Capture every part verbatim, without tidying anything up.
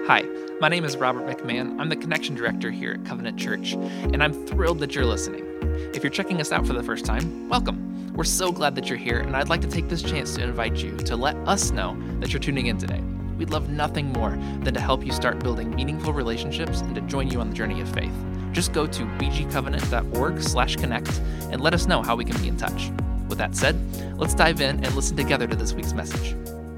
Hi, my name is Robert McMahon. I'm the Connection Director here at Covenant Church, and I'm thrilled that you're listening. If you're checking us out for the first time, welcome. We're so glad that you're here, and I'd like to take this chance to invite you to let us know that you're tuning in today. We'd love nothing more than to help you start building meaningful relationships and to join you on the journey of faith. Just go to b g covenant dot org slash connect and let us know how we can be in touch. With that said, let's dive in and listen together to this week's message.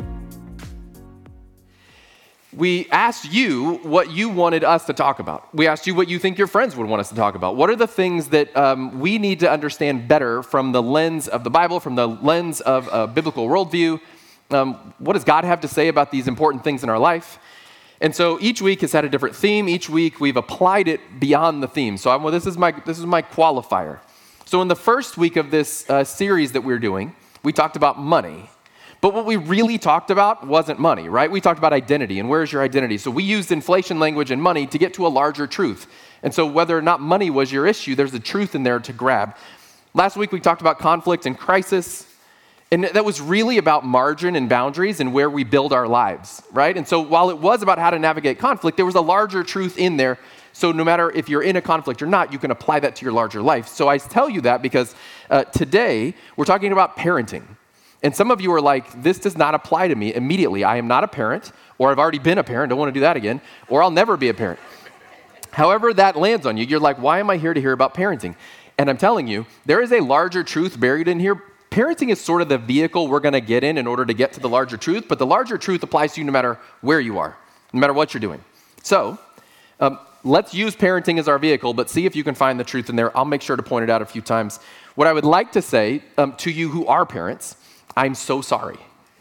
We asked you what you wanted us to talk about. We asked you what you think your friends would want us to talk about. What are the things that um, we need to understand better from the lens of the Bible, from the lens of a biblical worldview? Um, what does God have to say about these important things in our life? And so each week has had a different theme. Each week we've applied it beyond the theme. So I'm, well, this is my this is my qualifier. So in the first week of this uh, series that we're doing, we talked about money. But what we really talked about wasn't money, right? We talked about identity and where's your identity. So we used inflation language and money to get to a larger truth. And so whether or not money was your issue, there's a truth in there to grab. Last week we talked about conflict and crisis. And that was really about margin and boundaries and where we build our lives, right? And so while it was about how to navigate conflict, there was a larger truth in there. So no matter if you're in a conflict or not, you can apply that to your larger life. So I tell you that because uh, today we're talking about parenting. And some of you are like, this does not apply to me immediately. I am not a parent, or I've already been a parent, don't want to do that again, or I'll never be a parent. However that lands on you, you're like, why am I here to hear about parenting? And I'm telling you, there is a larger truth buried in here. Parenting is sort of the vehicle we're going to get in in order to get to the larger truth, but the larger truth applies to you no matter where you are, no matter what you're doing. So um, let's use parenting as our vehicle, but see if you can find the truth in there. I'll make sure to point it out a few times. What I would like to say um, to you who are parents, I'm so sorry.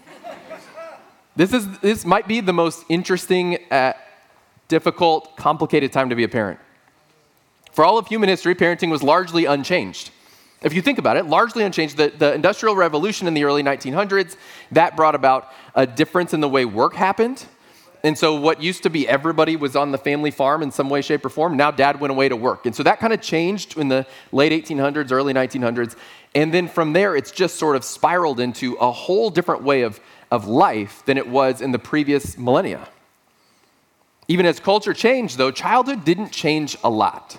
This is this might be the most interesting, uh, difficult, complicated time to be a parent. For all of human history, parenting was largely unchanged. If you think about it, largely unchanged. The, the Industrial Revolution in the early nineteen hundreds, that brought about a difference in the way work happened. And so what used to be everybody was on the family farm in some way, shape, or form, now dad went away to work. And so that kind of changed in the late eighteen hundreds, early nineteen hundreds. And then from there, it's just sort of spiraled into a whole different way of, of life than it was in the previous millennia. Even as culture changed, though, childhood didn't change a lot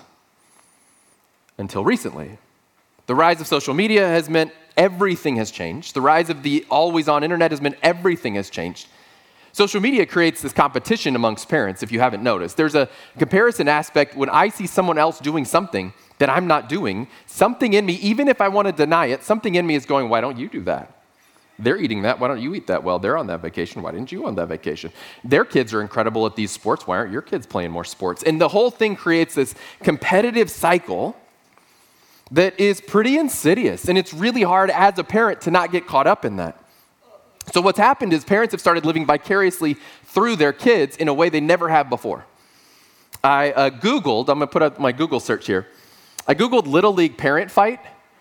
until recently. The rise of social media has meant everything has changed. The rise of the always-on internet has meant everything has changed. Social media creates this competition amongst parents, if you haven't noticed. There's a comparison aspect when I see someone else doing something that I'm not doing, something in me, even if I want to deny it, something in me is going, why don't you do that? They're eating that, why don't you eat that? Well, they're on that vacation, why didn't you on that vacation? Their kids are incredible at these sports, why aren't your kids playing more sports? And the whole thing creates this competitive cycle that is pretty insidious, and it's really hard as a parent to not get caught up in that. So what's happened is parents have started living vicariously through their kids in a way they never have before. I uh, Googled, I'm going to put up my Google search here. I Googled Little League parent fight.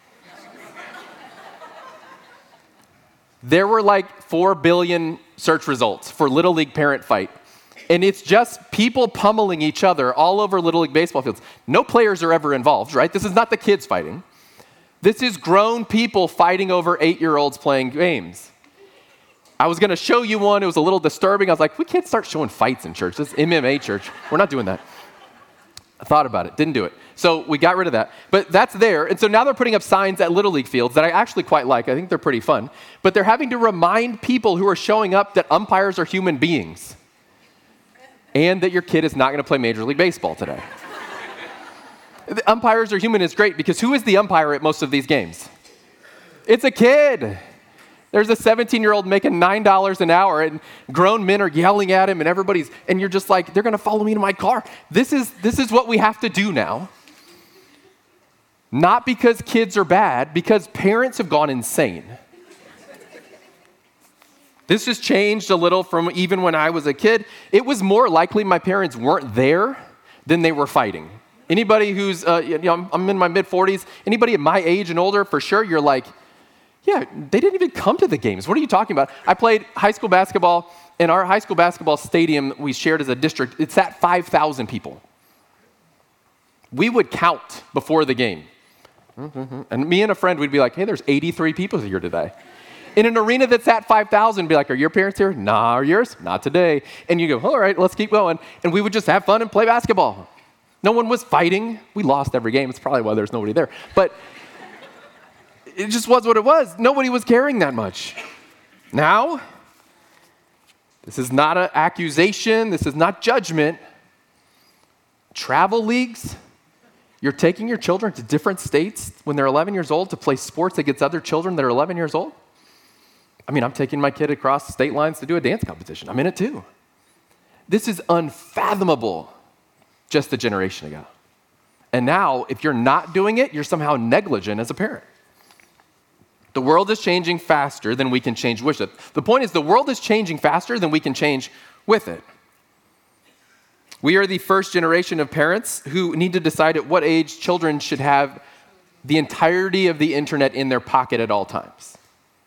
There were like four billion search results for Little League parent fight. And it's just people pummeling each other all over Little League baseball fields. No players are ever involved, right? This is not the kids fighting. This is grown people fighting over eight-year-olds playing games. I was going to show you one. It was a little disturbing. I was like, we can't start showing fights in church. This is M M A church. We're not doing that. I thought about it. Didn't do it. So we got rid of that. But that's there. And so now they're putting up signs at Little League fields that I actually quite like. I think they're pretty fun. But they're having to remind people who are showing up that umpires are human beings and that your kid is not going to play Major League Baseball today. The umpires are human is great because who is the umpire at most of these games? It's a kid. There's a seventeen-year-old making nine dollars an hour, and grown men are yelling at him, and everybody's, and you're just like, they're going to follow me to my car. This is this is what we have to do now. Not because kids are bad, because parents have gone insane. This has changed a little from even when I was a kid. It was more likely my parents weren't there than they were fighting. Anybody who's, uh, you know, I'm, I'm in my mid-forties, anybody at my age and older, for sure, you're like, yeah, they didn't even come to the games. What are you talking about? I played high school basketball. In our high school basketball stadium we shared as a district, it's at five thousand people. We would count before the game. Mm-hmm. And me and a friend would be like, hey, there's eighty-three people here today. In an arena that's at five thousand, be like, are your parents here? Nah, are yours? Not today. And you go, all right, let's keep going. And we would just have fun and play basketball. No one was fighting. We lost every game. It's probably why there's nobody there. But it just was what it was. Nobody was caring that much. Now, this is not an accusation. This is not judgment. Travel leagues, you're taking your children to different states when they're eleven years old to play sports against other children that are eleven years old. I mean, I'm taking my kid across state lines to do a dance competition. I'm in it too. This is unfathomable just a generation ago. And now, if you're not doing it, you're somehow negligent as a parent. The world is changing faster than we can change with it. The point is, the world is changing faster than we can change with it. We are the first generation of parents who need to decide at what age children should have the entirety of the internet in their pocket at all times.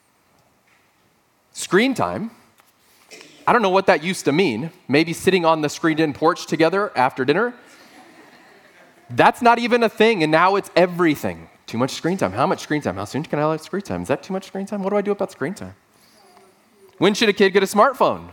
Screen time, I don't know what that used to mean. Maybe sitting on the screened-in porch together after dinner. That's not even a thing, and now it's everything. Too much screen time. How much screen time? How soon can I have screen time? Is that too much screen time? What do I do about screen time? When should a kid get a smartphone?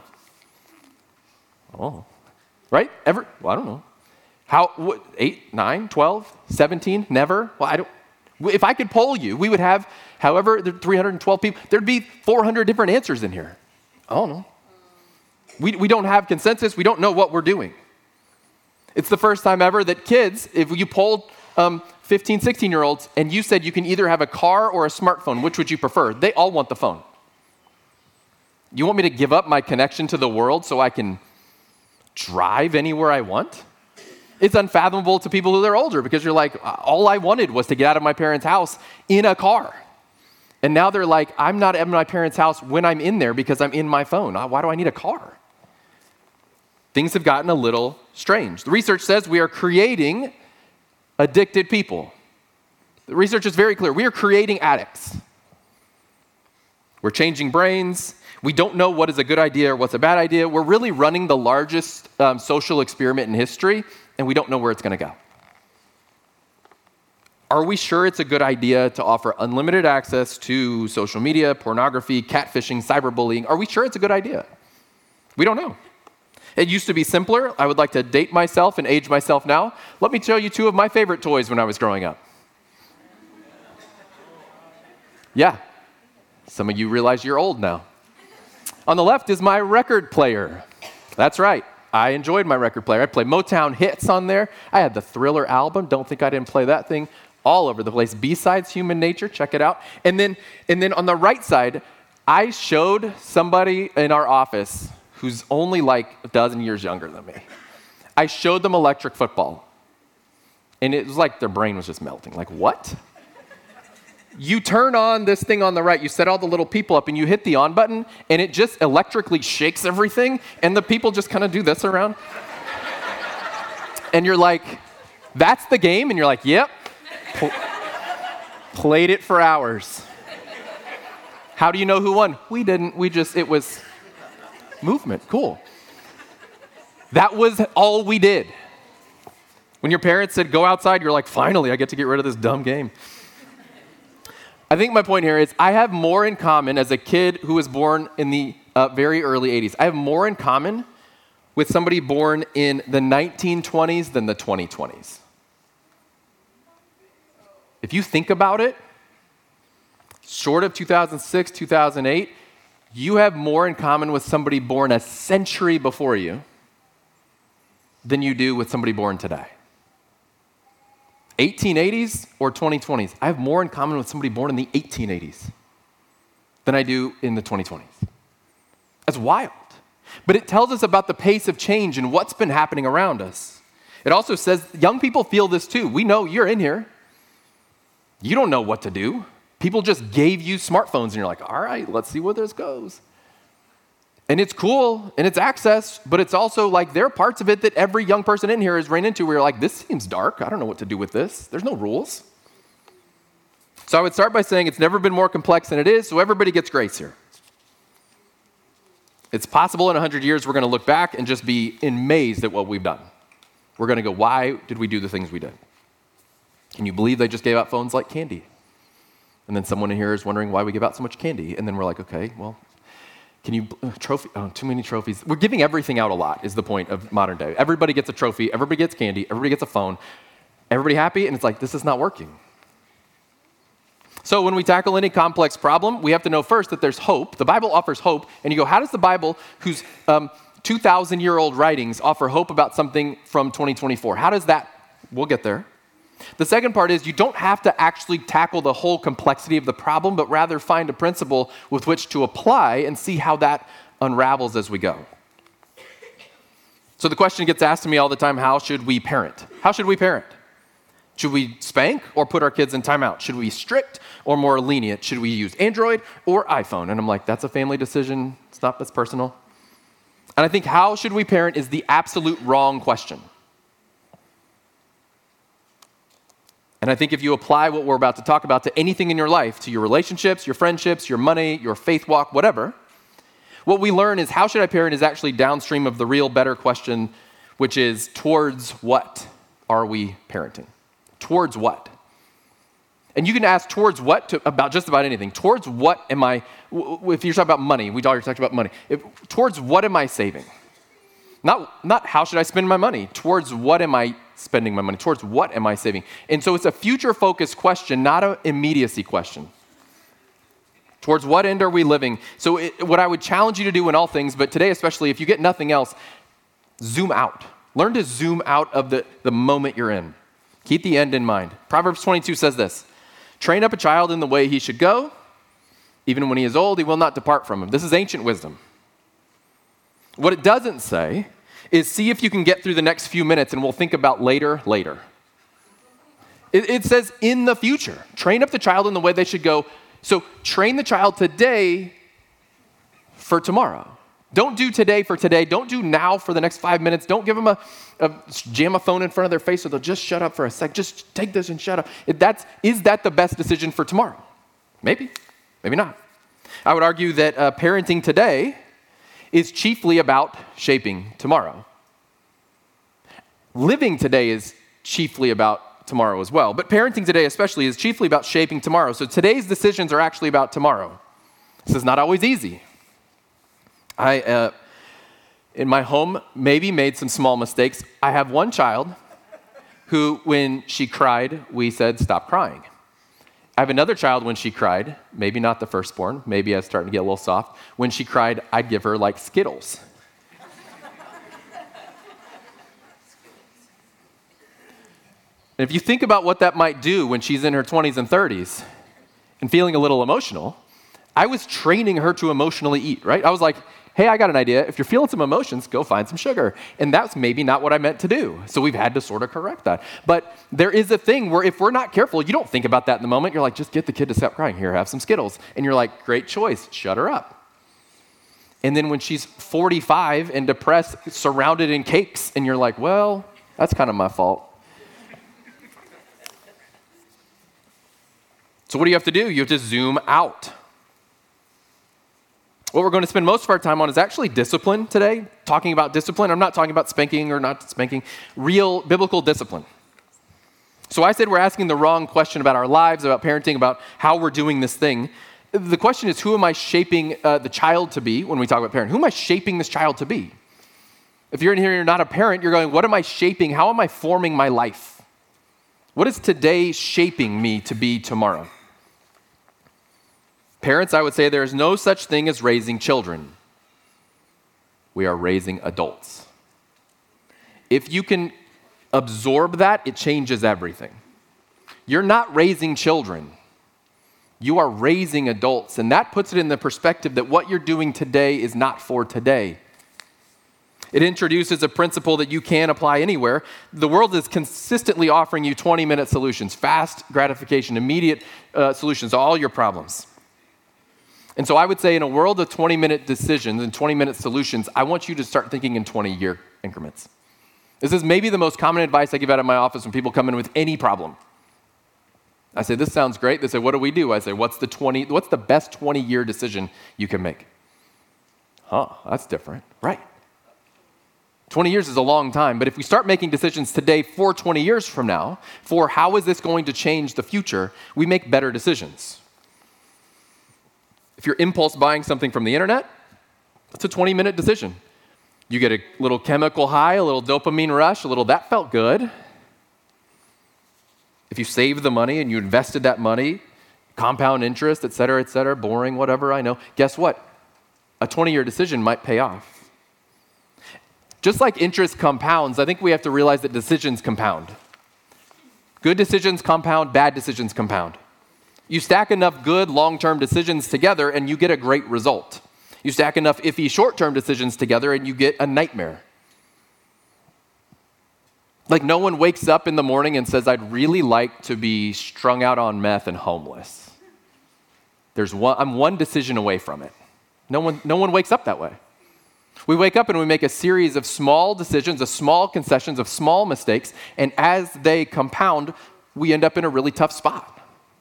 Oh, right? Ever? Well, I don't know. How, what, eight, nine, twelve, seventeen? Never? Well, I don't. If I could poll you, we would have, however, there are three hundred twelve people, there'd be four hundred different answers in here. I don't know. We, we don't have consensus. We don't know what we're doing. It's the first time ever that kids, if you polled um, fifteen, sixteen-year-olds and you said you can either have a car or a smartphone, which would you prefer? They all want the phone. You want me to give up my connection to the world so I can drive anywhere I want? It's unfathomable to people who are older because you're like, all I wanted was to get out of my parents' house in a car. And now they're like, I'm not at my parents' house when I'm in there because I'm in my phone. Why do I need a car? Things have gotten a little strange. The research says we are creating addicted people. The research is very clear. We are creating addicts. We're changing brains. We don't know what is a good idea or what's a bad idea. We're really running the largest um, social experiment in history, and we don't know where it's going to go. Are we sure it's a good idea to offer unlimited access to social media, pornography, catfishing, cyberbullying? Are we sure it's a good idea? We don't know. It used to be simpler. I would like to date myself and age myself now. Let me show you two of my favorite toys when I was growing up. Yeah, some of you realize you're old now. On the left is my record player. That's right. I enjoyed my record player. I played Motown hits on there. I had the Thriller album. Don't think I didn't play that thing all over the place. B-sides, Human Nature. Check it out. And then, and then on the right side, I showed somebody in our office who's only like a dozen years younger than me. I showed them electric football. And it was like their brain was just melting. Like, what? You turn on this thing on the right, you set all the little people up, and you hit the on button, and it just electrically shakes everything, and the people just kind of do this around. And you're like, that's the game? And you're like, yep. Pl- played it for hours. How do you know who won? We didn't. We just, it was movement. Cool. That was all we did. When your parents said, go outside, you're like, finally, I get to get rid of this dumb game. I think my point here is I have more in common as a kid who was born in the uh, very early eighties. I have more in common with somebody born in the nineteen twenties than the twenty twenties. If you think about it, short of two thousand six, two thousand eight, you have more in common with somebody born a century before you than you do with somebody born today. eighteen eighties or twenty twenties, I have more in common with somebody born in the eighteen eighties than I do in the twenty twenties. That's wild. But it tells us about the pace of change and what's been happening around us. It also says young people feel this too. We know you're in here. You don't know what to do. People just gave you smartphones and you're like, all right, let's see where this goes. And it's cool, and it's access, but it's also like there are parts of it that every young person in here has ran into where you're like, this seems dark. I don't know what to do with this. There's no rules. So I would start by saying it's never been more complex than it is, so everybody gets grace here. It's possible in one hundred years we're going to look back and just be amazed at what we've done. We're going to go, why did we do the things we did? Can you believe they just gave out phones like candy? And then someone in here is wondering why we give out so much candy. And then we're like, okay, well, can you, uh, trophy, oh, too many trophies. We're giving everything out a lot is the point of modern day. Everybody gets a trophy, everybody gets candy, everybody gets a phone. Everybody happy? And it's like, this is not working. So when we tackle any complex problem, we have to know first that there's hope. The Bible offers hope. And you go, how does the Bible, whose um, two thousand year old writings, offer hope about something from twenty twenty-four? How does that, we'll get there. The second part is you don't have to actually tackle the whole complexity of the problem, but rather find a principle with which to apply and see how that unravels as we go. So the question gets asked to me all the time, how should we parent? How should we parent? Should we spank or put our kids in timeout? Should we be strict or more lenient? Should we use Android or iPhone? And I'm like, that's a family decision. It's not, that's personal. And I think how should we parent is the absolute wrong question. And I think if you apply what we're about to talk about to anything in your life, to your relationships, your friendships, your money, your faith walk, whatever, what we learn is how should I parent is actually downstream of the real better question, which is towards what are we parenting? Towards what? And you can ask towards what to, about just about anything. Towards what am I, if you're talking about money, we already talked about money. If, towards what am I saving? Not, not how should I spend my money. Towards what am I spending my money? Towards what am I saving? And so it's a future-focused question, not an immediacy question. Towards what end are we living? So it, what I would challenge you to do in all things, but today especially, if you get nothing else, zoom out. Learn to zoom out of the, the moment you're in. Keep the end in mind. Proverbs twenty-two says this, train up a child in the way he should go. Even when he is old, he will not depart from him. This is ancient wisdom. What it doesn't say is see if you can get through the next few minutes and we'll think about later, later. It, it says in the future, train up the child in the way they should go. So train the child today for tomorrow. Don't do today for today. Don't do now for the next five minutes. Don't give them a, a jam a phone in front of their face so they'll just shut up for a sec. Just take this and shut up. If that's, is that the best decision for tomorrow? Maybe, maybe not. I would argue that uh, parenting today is chiefly about shaping tomorrow. Living today is chiefly about tomorrow as well. But parenting today especially is chiefly about shaping tomorrow. So today's decisions are actually about tomorrow. This is not always easy. I, uh, in my home, maybe made some small mistakes. I have one child who, when she cried, we said, stop crying. I have another child, when she cried, maybe not the firstborn, maybe I was starting to get a little soft. When she cried, I'd give her like Skittles. And if you think about what that might do when she's in her twenties and thirties and feeling a little emotional, I was training her to emotionally eat, right? I was like, hey, I got an idea. If you're feeling some emotions, go find some sugar. And that's maybe not what I meant to do. So we've had to sort of correct that. But there is a thing where if we're not careful, you don't think about that in the moment. You're like, just get the kid to stop crying. Here, have some Skittles. And you're like, great choice. Shut her up. And then when she's forty-five and depressed, surrounded in cakes, and you're like, well, that's kind of my fault. So what do you have to do? You have to zoom out. What we're going to spend most of our time on is actually discipline today, talking about discipline. I'm not talking about spanking or not spanking, real biblical discipline. So I said we're asking the wrong question about our lives, about parenting, about how we're doing this thing. The question is, who am I shaping uh, the child to be when we talk about parenting? Who am I shaping this child to be? If you're in here and you're not a parent, you're going, what am I shaping? How am I forming my life? What is today shaping me to be tomorrow? Parents, I would say there is no such thing as raising children. We are raising adults. If you can absorb that, it changes everything. You're not raising children. You are raising adults, and that puts it in the perspective that what you're doing today is not for today. It introduces a principle that you can apply anywhere. The world is consistently offering you twenty-minute solutions, fast gratification, immediate uh, solutions to all your problems. And so I would say in a world of twenty-minute decisions and twenty-minute solutions, I want you to start thinking in twenty-year increments. This is maybe the most common advice I give out of my office when people come in with any problem. I say, this sounds great. They say, what do we do? I say, what's the twenty? What's the best twenty-year decision you can make? Huh, that's different. Right. twenty years is a long time, but if we start making decisions today for twenty years from now, for how is this going to change the future, we make better decisions. If you're impulse buying something from the internet, it's a twenty-minute decision. You get a little chemical high, a little dopamine rush, a little that felt good. If you save the money and you invested that money, compound interest, et cetera, et cetera, boring, whatever, I know, guess what? A twenty-year decision might pay off. Just like interest compounds, I think we have to realize that decisions compound. Good decisions compound, bad decisions compound. You stack enough good long-term decisions together and you get a great result. You stack enough iffy short-term decisions together and you get a nightmare. Like no one wakes up in the morning and says, I'd really like to be strung out on meth and homeless. There's one, I'm one decision away from it. No one, no one wakes up that way. We wake up and we make a series of small decisions, of small concessions, of small mistakes, and as they compound, we end up in a really tough spot.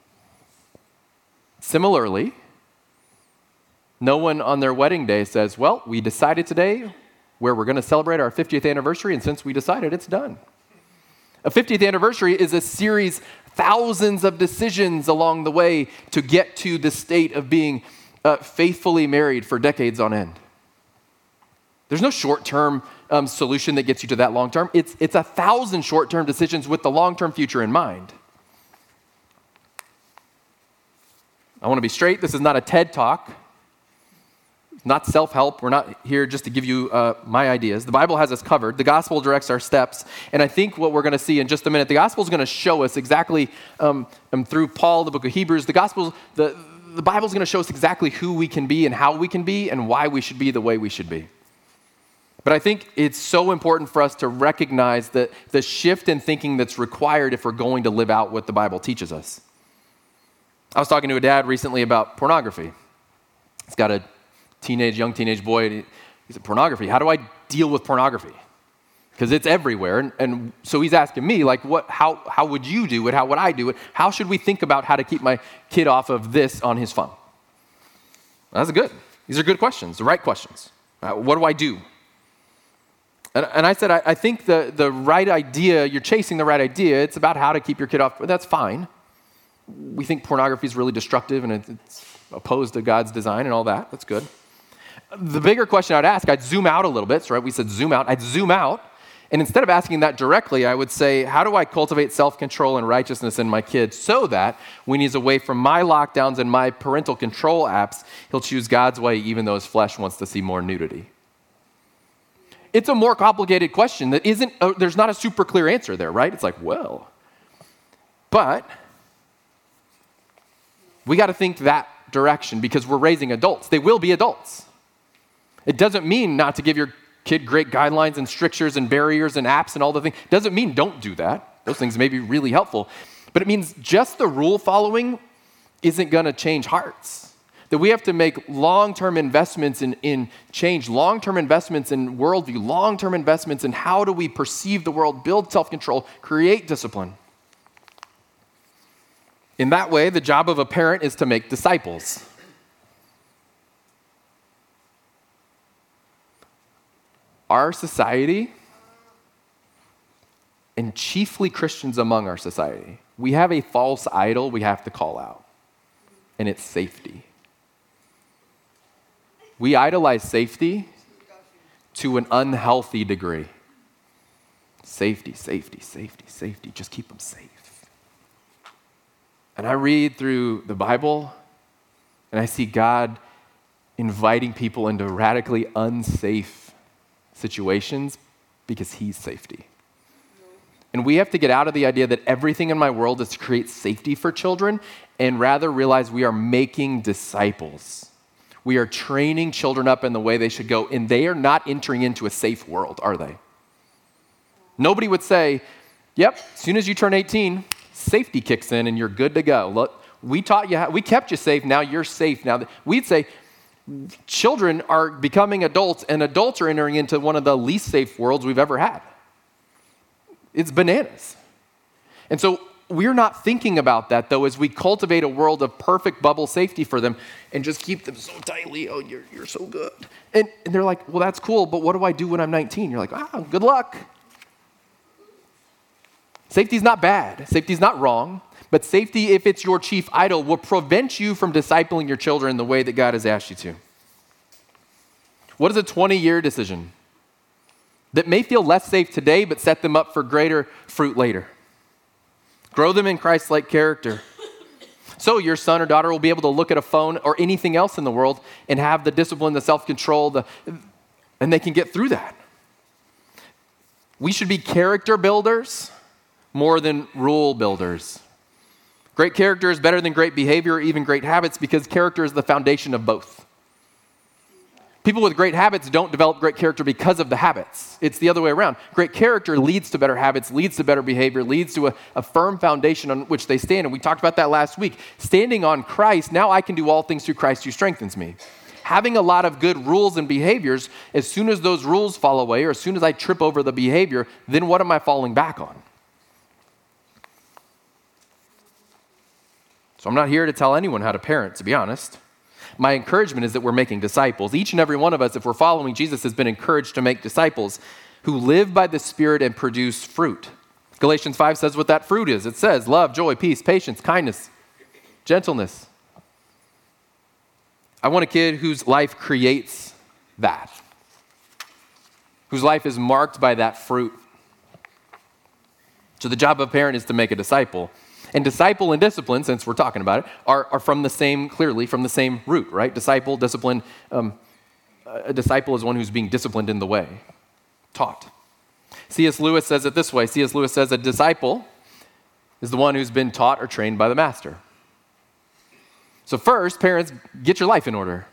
Similarly, no one on their wedding day says, well, we decided today where we're going to celebrate our fiftieth anniversary, and since we decided, it's done. A fiftieth anniversary is a series, thousands of decisions along the way to get to the state of being uh, faithfully married for decades on end. There's no short-term um, solution that gets you to that long-term. It's, it's a thousand short-term decisions with the long-term future in mind. I want to be straight. This is not a TED Talk. It's not self-help. We're not here just to give you uh, my ideas. The Bible has us covered. The gospel directs our steps. And I think what we're going to see in just a minute, the gospel is going to show us exactly, um, um, through Paul, the book of Hebrews, the gospel, the, the Bible is going to show us exactly who we can be and how we can be and why we should be the way we should be. But I think it's so important for us to recognize that the shift in thinking that's required if we're going to live out what the Bible teaches us. I was talking to a dad recently about pornography. He's got a teenage, young teenage boy, and he, he said, pornography, how do I deal with pornography? Because it's everywhere. And, and so he's asking me, like, what? How, how would you do it? How would I do it? How should we think about how to keep my kid off of this on his phone? That's good. These are good questions, the right questions. Uh, what do I do? And, and I said, I, I think the, the right idea, you're chasing the right idea. It's about how to keep your kid off. That's fine. We think pornography is really destructive and it's opposed to God's design and all that. That's good. The bigger question I'd ask, I'd zoom out a little bit. So, right, we said zoom out. I'd zoom out. And instead of asking that directly, I would say, how do I cultivate self-control and righteousness in my kid so that when he's away from my lockdowns and my parental control apps, he'll choose God's way even though his flesh wants to see more nudity? It's a more complicated question that isn't, uh, there's not a super clear answer there, right? It's like, well, but we got to think that direction because we're raising adults. They will be adults. It doesn't mean not to give your kid great guidelines and strictures and barriers and apps and all the things. It doesn't mean don't do that. Those things may be really helpful. But it means just the rule following isn't going to change hearts. That we have to make long-term investments in, in change, long-term investments in worldview, long-term investments in how do we perceive the world, build self-control, create discipline. In that way, the job of a parent is to make disciples. Our society, and chiefly Christians among our society, we have a false idol we have to call out, and it's safety. We idolize safety to an unhealthy degree. Safety, safety, safety, safety. Just keep them safe. And I read through the Bible, and I see God inviting people into radically unsafe situations because he's safety. And we have to get out of the idea that everything in my world is to create safety for children and rather realize we are making disciples. We are training children up in the way they should go, and they are not entering into a safe world, are they? Nobody would say, yep, as soon as you turn eighteen, safety kicks in and you're good to go. Look, we taught you how, we kept you safe, now you're safe. Now we'd say children are becoming adults, and adults are entering into one of the least safe worlds we've ever had. It's bananas. And so we're not thinking about that, though, as we cultivate a world of perfect bubble safety for them and just keep them so tightly. Oh, you're, you're so good. And, and they're like, well, that's cool, but what do I do when I'm nineteen? You're like, ah, good luck. Safety is not bad. Safety is not wrong. But safety, if it's your chief idol, will prevent you from discipling your children the way that God has asked you to. What is a twenty-year decision that may feel less safe today, but set them up for greater fruit later? Grow them in Christ-like character. So your son or daughter will be able to look at a phone or anything else in the world and have the discipline, the self-control, the, and they can get through that. We should be character builders more than rule builders. Great character is better than great behavior or even great habits because character is the foundation of both. People with great habits don't develop great character because of the habits. It's the other way around. Great character leads to better habits, leads to better behavior, leads to a, a firm foundation on which they stand. And we talked about that last week. Standing on Christ, now I can do all things through Christ who strengthens me. Having a lot of good rules and behaviors, as soon as those rules fall away or as soon as I trip over the behavior, then what am I falling back on? So I'm not here to tell anyone how to parent, to be honest. My encouragement is that we're making disciples. Each and every one of us, if we're following Jesus, has been encouraged to make disciples who live by the Spirit and produce fruit. Galatians five says what that fruit is. It says love, joy, peace, patience, kindness, gentleness. I want a kid whose life creates that, whose life is marked by that fruit. So the job of a parent is to make a disciple. And disciple and discipline, since we're talking about it, are, are from the same, clearly, from the same root, right? Disciple, discipline. Um, a disciple is one who's being disciplined in the way, taught. C S Lewis says it this way. C S Lewis says a disciple is the one who's been taught or trained by the master. So first, parents, get your life in order.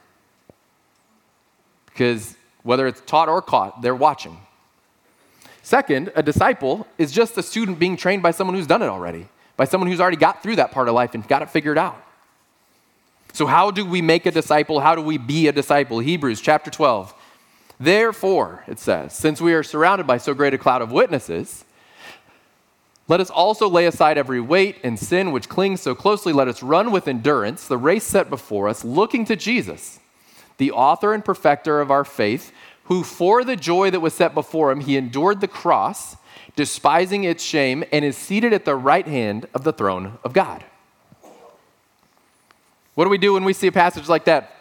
Because whether it's taught or caught, they're watching. Second, a disciple is just a student being trained by someone who's done it already. By someone who's already got through that part of life and got it figured out. So how do we make a disciple? How do we be a disciple? Hebrews chapter twelve. Therefore, it says, since we are surrounded by so great a cloud of witnesses, let us also lay aside every weight and sin which clings so closely. Let us run with endurance the race set before us, looking to Jesus, the author and perfecter of our faith, who for the joy that was set before him, he endured the cross, despising its shame, and is seated at the right hand of the throne of God. What do we do when we see a passage like that?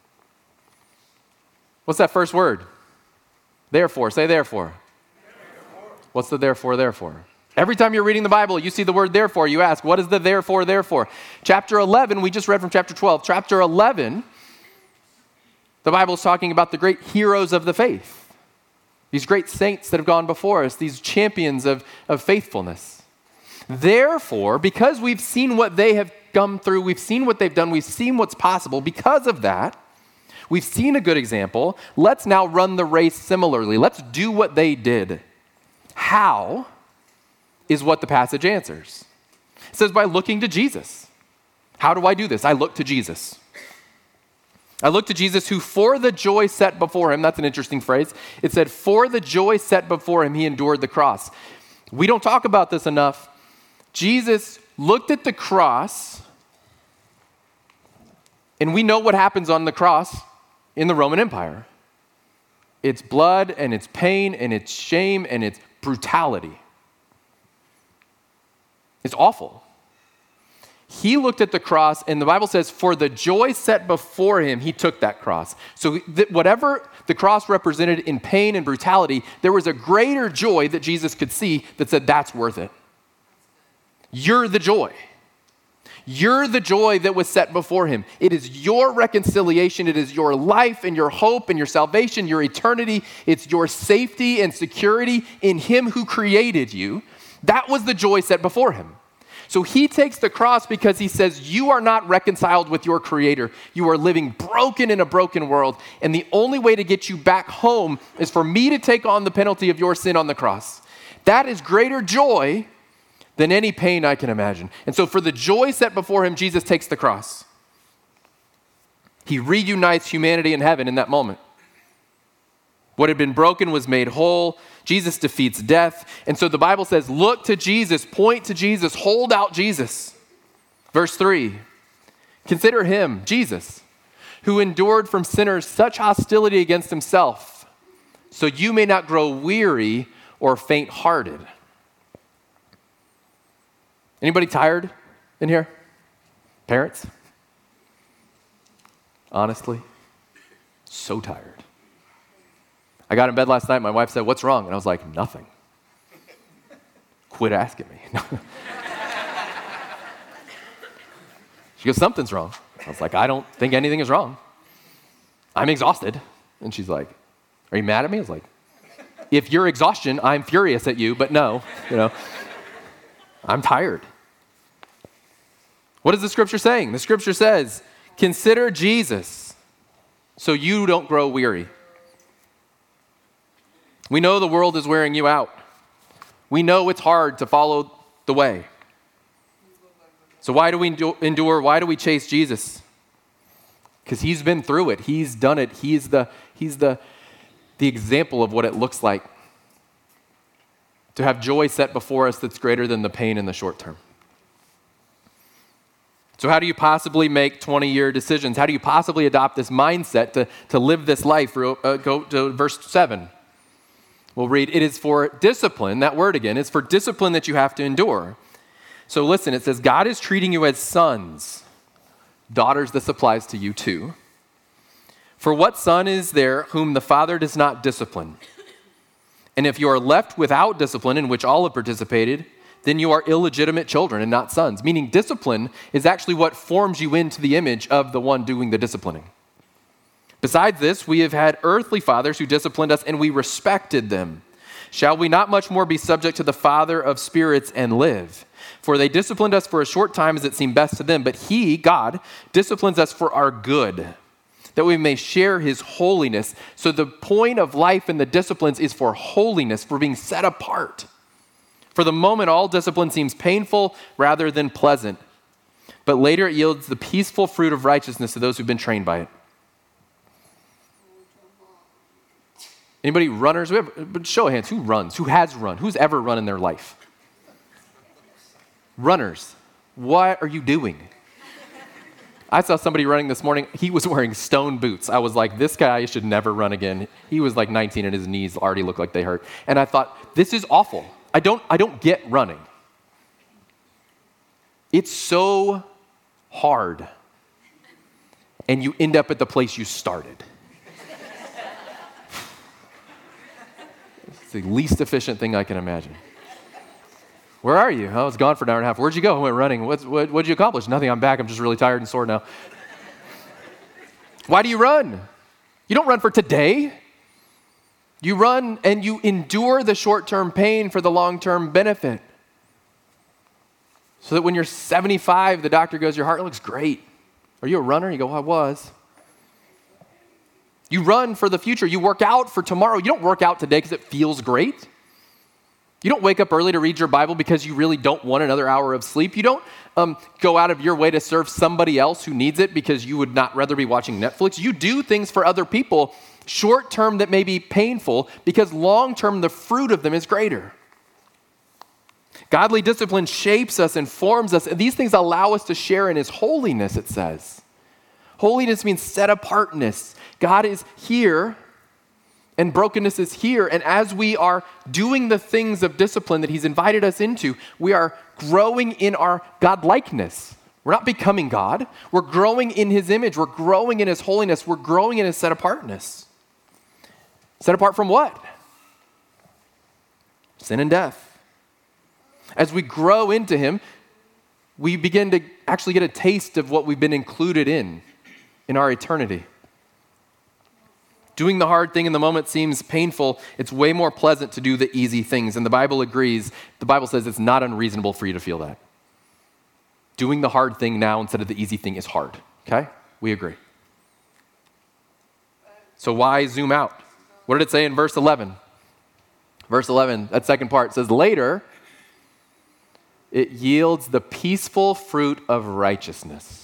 What's that first word? Therefore. Say therefore. Therefore. What's the therefore, therefore? Every time you're reading the Bible, you see the word therefore, you ask, what is the therefore, therefore? Chapter eleven, we just read from chapter twelve. Chapter eleven, the Bible is talking about the great heroes of the faith. These great saints that have gone before us, these champions of, of faithfulness. Therefore, because we've seen what they have come through, we've seen what they've done, we've seen what's possible, because of that, we've seen a good example, let's now run the race similarly. Let's do what they did. How is what the passage answers. It says by looking to Jesus. How do I do this? I look to Jesus. I look to Jesus who for the joy set before him, that's an interesting phrase. It said, for the joy set before him, he endured the cross. We don't talk about this enough. Jesus looked at the cross, and we know what happens on the cross in the Roman Empire. It's blood, and it's pain, and it's shame, and it's brutality. It's awful. He looked at the cross, and the Bible says, for the joy set before him, he took that cross. So th- whatever the cross represented in pain and brutality, there was a greater joy that Jesus could see that said, that's worth it. You're the joy. You're the joy that was set before him. It is your reconciliation. It is your life and your hope and your salvation, your eternity. It's your safety and security in him who created you. That was the joy set before him. So he takes the cross because he says, you are not reconciled with your creator. You are living broken in a broken world. And the only way to get you back home is for me to take on the penalty of your sin on the cross. That is greater joy than any pain I can imagine. And so for the joy set before him, Jesus takes the cross. He reunites humanity in heaven in that moment. What had been broken was made whole. Jesus defeats death. And so the Bible says, look to Jesus, point to Jesus, hold out Jesus. Verse three, consider him, Jesus, who endured from sinners such hostility against himself, so you may not grow weary or faint-hearted. Anybody tired in here? Parents? Honestly, so tired. I got in bed last night, my wife said, "What's wrong?" And I was like, "Nothing." Quit asking me. She goes, "Something's wrong." I was like, "I don't think anything is wrong. I'm exhausted." And she's like, "Are you mad at me?" I was like, "If you're exhaustion, I'm furious at you, but no, you know, I'm tired." What is the scripture saying? The scripture says, consider Jesus so you don't grow weary. We know the world is wearing you out. We know it's hard to follow the way. So why do we endure? Why do we chase Jesus? Because he's been through it. He's done it. He's the, he's the, the example of what it looks like to have joy set before us that's greater than the pain in the short term. So how do you possibly make twenty-year decisions? How do you possibly adopt this mindset to, to live this life? Uh, go to verse seven. We'll read, it is for discipline, that word again, it's for discipline that you have to endure. So listen, it says, God is treating you as sons. Daughters, this applies to you too. For what son is there whom the father does not discipline? And if you are left without discipline, in which all have participated, then you are illegitimate children and not sons. Meaning discipline is actually what forms you into the image of the one doing the disciplining. Besides this, we have had earthly fathers who disciplined us, and we respected them. Shall we not much more be subject to the Father of spirits and live? For they disciplined us for a short time as it seemed best to them, but he, God, disciplines us for our good, that we may share his holiness. So the point of life in the disciplines is for holiness, for being set apart. For the moment, all discipline seems painful rather than pleasant, but later it yields the peaceful fruit of righteousness to those who've been trained by it. Anybody runners? But show of hands, who runs? Who has run? Who's ever run in their life? Runners, what are you doing? I saw somebody running this morning. He was wearing stone boots. I was like, this guy should never run again. He was like nineteen and his knees already looked like they hurt. And I thought, this is awful. I don't, I don't get running. It's so hard. And you end up at the place you started. It's the least efficient thing I can imagine. Where are you? I was gone for an hour and a half. Where'd you go? I went running. What's, what what'd you accomplish? Nothing. I'm back. I'm just really tired and sore now. Why do you run? You don't run for today. You run and you endure the short-term pain for the long-term benefit. So that when you're seventy-five, the doctor goes, your heart looks great. Are you a runner? You go, well, I was. You run for the future. You work out for tomorrow. You don't work out today because it feels great. You don't wake up early to read your Bible because you really don't want another hour of sleep. You don't um, go out of your way to serve somebody else who needs it because you would not rather be watching Netflix. You do things for other people short term that may be painful because long term the fruit of them is greater. Godly discipline shapes us and forms us. And these things allow us to share in his holiness, it says. Holiness means set apartness. God is here and brokenness is here. And as we are doing the things of discipline that he's invited us into, we are growing in our God-likeness. We're not becoming God. We're growing in his image. We're growing in his holiness. We're growing in his set apartness. Set apart from what? Sin and death. As we grow into him, we begin to actually get a taste of what we've been included in, in our eternity. Doing the hard thing in the moment seems painful. It's way more pleasant to do the easy things. And the Bible agrees. The Bible says it's not unreasonable for you to feel that. Doing the hard thing now instead of the easy thing is hard. Okay? We agree. So why zoom out? What did it say in verse eleven? Verse eleven, that second part says, later, it yields the peaceful fruit of righteousness.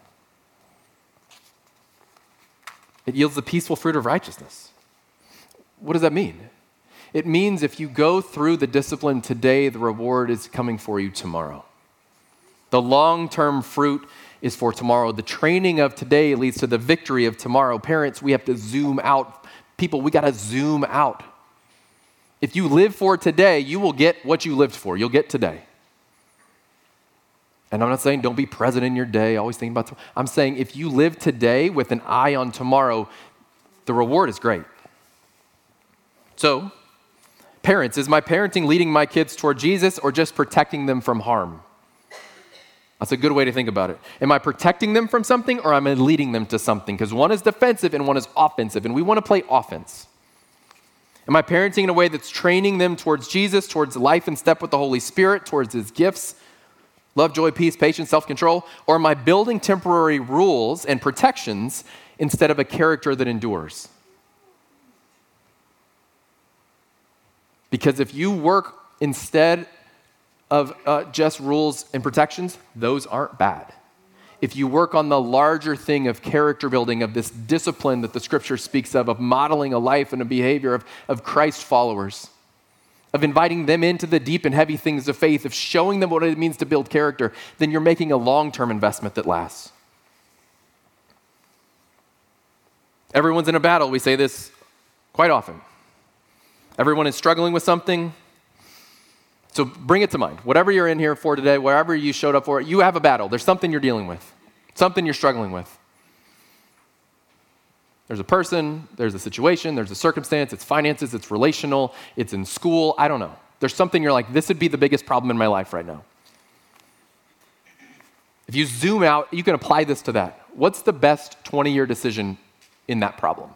It yields the peaceful fruit of righteousness. What does that mean? It means if you go through the discipline today, the reward is coming for you tomorrow. The long-term fruit is for tomorrow. The training of today leads to the victory of tomorrow. Parents, we have to zoom out. People, we got to zoom out. If you live for today, you will get what you lived for. You'll get today. And I'm not saying don't be present in your day, always thinking about tomorrow. I'm saying if you live today with an eye on tomorrow, the reward is great. So, parents, is my parenting leading my kids toward Jesus or just protecting them from harm? That's a good way to think about it. Am I protecting them from something or am I leading them to something? Because one is defensive and one is offensive, and we want to play offense. Am I parenting in a way that's training them towards Jesus, towards life in step with the Holy Spirit, towards his gifts, love, joy, peace, patience, self-control? Or am I building temporary rules and protections instead of a character that endures? Because if you work instead of uh, just rules and protections, those aren't bad. If you work on the larger thing of character building, of this discipline that the scripture speaks of, of modeling a life and a behavior of, of Christ followers, of inviting them into the deep and heavy things of faith, of showing them what it means to build character, then you're making a long-term investment that lasts. Everyone's in a battle. We say this quite often. Everyone is struggling with something. So bring it to mind. Whatever you're in here for today, wherever you showed up for, you have a battle. There's something you're dealing with, something you're struggling with. There's a person, there's a situation, there's a circumstance, it's finances, it's relational, it's in school, I don't know. There's something you're like, this would be the biggest problem in my life right now. If you zoom out, you can apply this to that. What's the best twenty-year decision in that problem?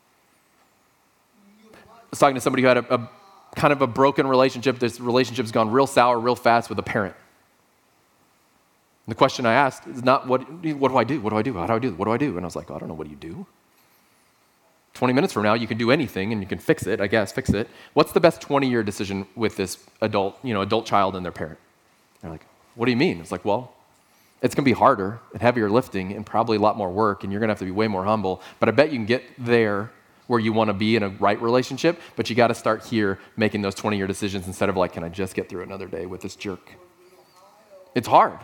I was talking to somebody who had a, a kind of a broken relationship. This relationship's gone real sour real fast with a parent. And the question I asked is not, what, what do I do? What do I do? How do I do? What do I do? And I was like, oh, I don't know. What do you do? twenty minutes from now, you can do anything and you can fix it, I guess, fix it. What's the best twenty-year decision with this adult, you know, adult child and their parent? They're like, what do you mean? It's like, well, it's going to be harder and heavier lifting and probably a lot more work, and you're going to have to be way more humble. But I bet you can get there where you want to be in a right relationship, but you got to start here making those twenty-year decisions instead of like, can I just get through another day with this jerk? It's hard.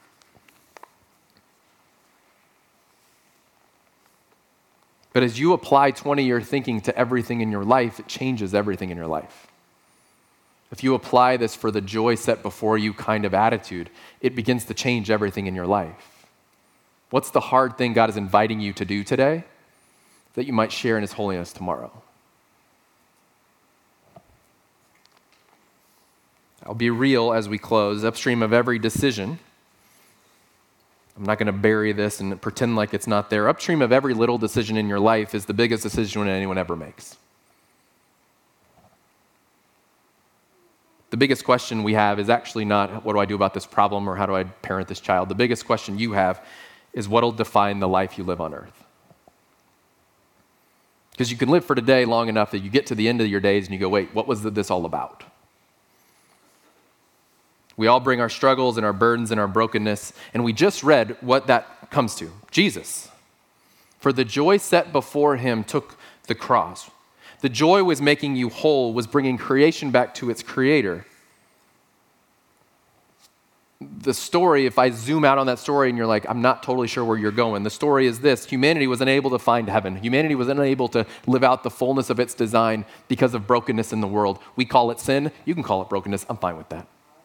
But as you apply twenty-year thinking to everything in your life, it changes everything in your life. If you apply this for the joy set before you kind of attitude, it begins to change everything in your life. What's the hard thing God is inviting you to do today that you might share in his holiness tomorrow? I'll be real as we close. Upstream of every decision, I'm not going to bury this and pretend like it's not there. Upstream of every little decision in your life is the biggest decision anyone ever makes. The biggest question we have is actually not, what do I do about this problem or how do I parent this child? The biggest question you have is, what will define the life you live on earth? Because you can live for today long enough that you get to the end of your days and you go, wait, what was this all about? We all bring our struggles and our burdens and our brokenness, and we just read what that comes to. Jesus, for the joy set before him, took the cross. The joy was making you whole, was bringing creation back to its creator. The story, if I zoom out on that story and you're like, I'm not totally sure where you're going, the story is this: humanity was unable to find heaven. Humanity was unable to live out the fullness of its design because of brokenness in the world. We call it sin. You can call it brokenness. I'm fine with that.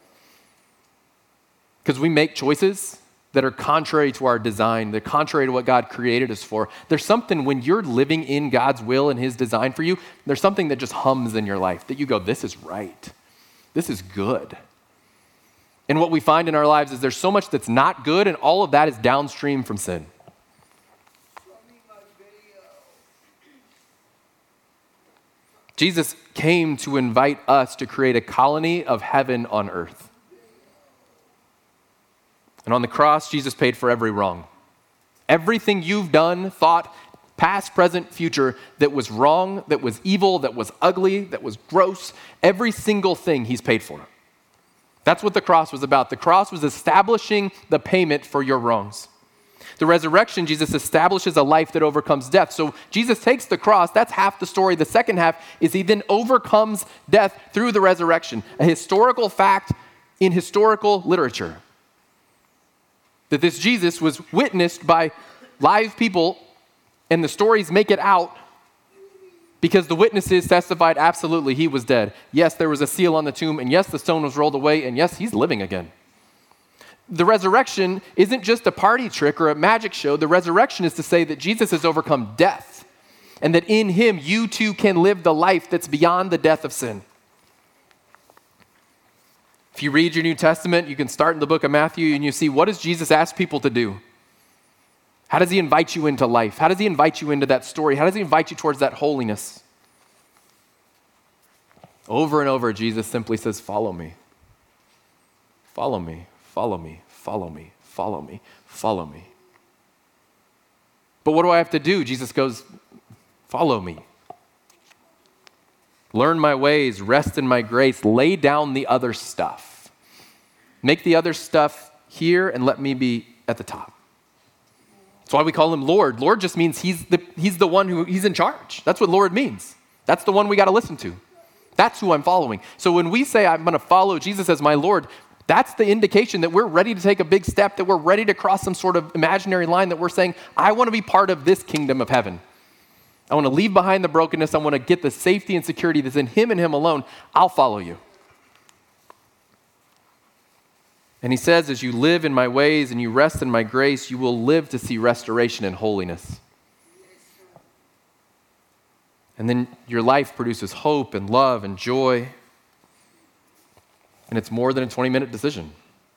Because we make choices that are contrary to our design, they're contrary to what God created us for. There's something when you're living in God's will and his design for you, there's something that just hums in your life that you go, this is right. This is good. And what we find in our lives is there's so much that's not good, and all of that is downstream from sin. Jesus came to invite us to create a colony of heaven on earth. And on the cross, Jesus paid for every wrong. Everything you've done, thought, past, present, future, that was wrong, that was evil, that was ugly, that was gross, every single thing he's paid for. That's what the cross was about. The cross was establishing the payment for your wrongs. The resurrection, Jesus establishes a life that overcomes death. So Jesus takes the cross, that's half the story. The second half is he then overcomes death through the resurrection, a historical fact in historical literature. That this Jesus was witnessed by live people, and the stories make it out because the witnesses testified absolutely he was dead. Yes, there was a seal on the tomb, and yes, the stone was rolled away, and yes, he's living again. The resurrection isn't just a party trick or a magic show. The resurrection is to say that Jesus has overcome death and that in him you too can live the life that's beyond the death of sin. If you read your New Testament, you can start in the book of Matthew and you see, what does Jesus ask people to do? How does he invite you into life? How does he invite you into that story? How does he invite you towards that holiness? Over and over, Jesus simply says, follow me. Follow me, follow me, follow me, follow me, follow me. But what do I have to do? Jesus goes, follow me. Learn my ways, rest in my grace, lay down the other stuff. Make the other stuff here and let me be at the top. That's why we call him Lord. Lord just means he's the, he's the one who, he's in charge. That's what Lord means. That's the one we got to listen to. That's who I'm following. So when we say I'm going to follow Jesus as my Lord, that's the indication that we're ready to take a big step, that we're ready to cross some sort of imaginary line, that we're saying, I want to be part of this kingdom of heaven. I want to leave behind the brokenness. I want to get the safety and security that's in him and him alone. I'll follow you. And he says, as you live in my ways and you rest in my grace, you will live to see restoration and holiness. And then your life produces hope and love and joy. And it's more than a twenty-minute decision.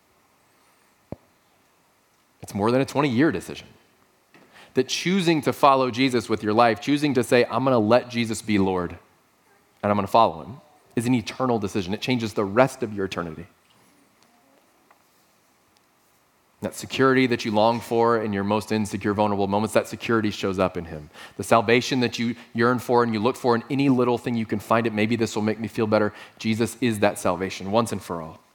It's more than a twenty-year decision. That choosing to follow Jesus with your life, choosing to say, I'm going to let Jesus be Lord, and I'm going to follow him, is an eternal decision. It changes the rest of your eternity. That security that you long for in your most insecure, vulnerable moments, that security shows up in him. The salvation that you yearn for and you look for in any little thing you can find it, maybe this will make me feel better. Jesus is that salvation once and for all.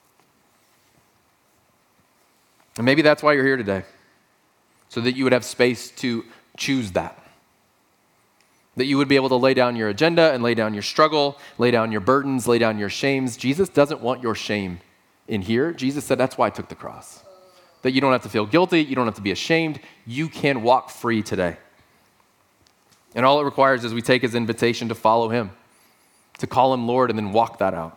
And maybe that's why you're here today, so that you would have space to choose that. That you would be able to lay down your agenda and lay down your struggle, lay down your burdens, lay down your shames. Jesus doesn't want your shame in here. Jesus said, that's why I took the cross. That you don't have to feel guilty, you don't have to be ashamed, you can walk free today. And all it requires is we take his invitation to follow him, to call him Lord and then walk that out.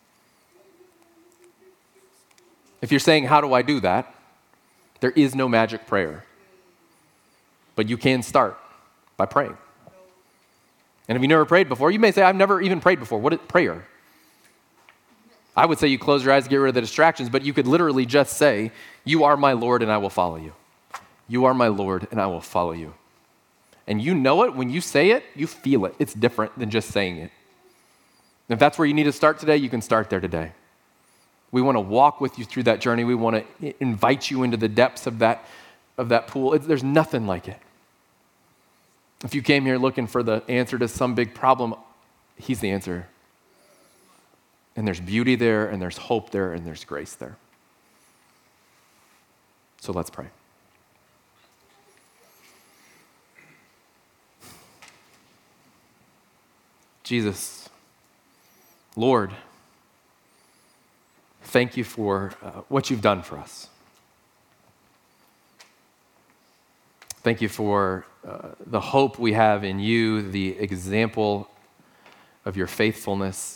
If you're saying, how do I do that? There is no magic prayer. But you can start by praying. And if you never prayed before, you may say, I've never even prayed before. What is prayer? I would say you close your eyes, get rid of the distractions, but you could literally just say, you are my Lord and I will follow you. You are my Lord and I will follow you. And you know it, when you say it, you feel it. It's different than just saying it. And if that's where you need to start today, you can start there today. We want to walk with you through that journey. We want to invite you into the depths of that, of that pool. It, there's nothing like it. If you came here looking for the answer to some big problem, he's the answer. And there's beauty there, and there's hope there, and there's grace there. So let's pray. Jesus, Lord, thank you for uh, what you've done for us. Thank you for uh, the hope we have in you, the example of your faithfulness.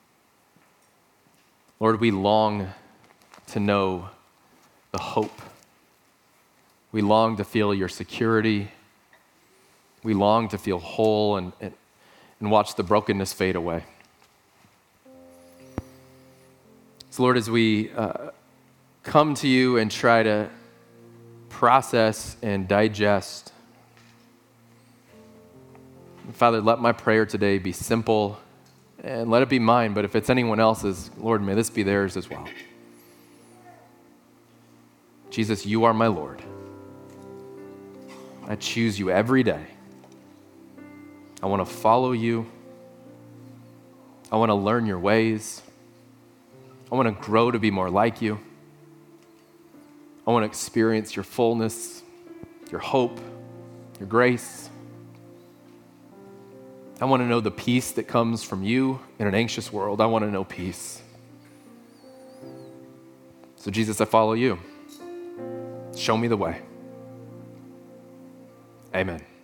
Lord, we long to know the hope. We long to feel your security. We long to feel whole and, and, and watch the brokenness fade away. So Lord, as we uh, come to you and try to process and digest, Father, let my prayer today be simple and let it be mine, but if it's anyone else's, Lord, may this be theirs as well. Jesus, you are my Lord. I choose you every day. I want to follow you. I want to learn your ways. I want to grow to be more like you. I want to experience your fullness, your hope, your grace. I want to know the peace that comes from you in an anxious world. I want to know peace. So Jesus, I follow you. Show me the way. Amen.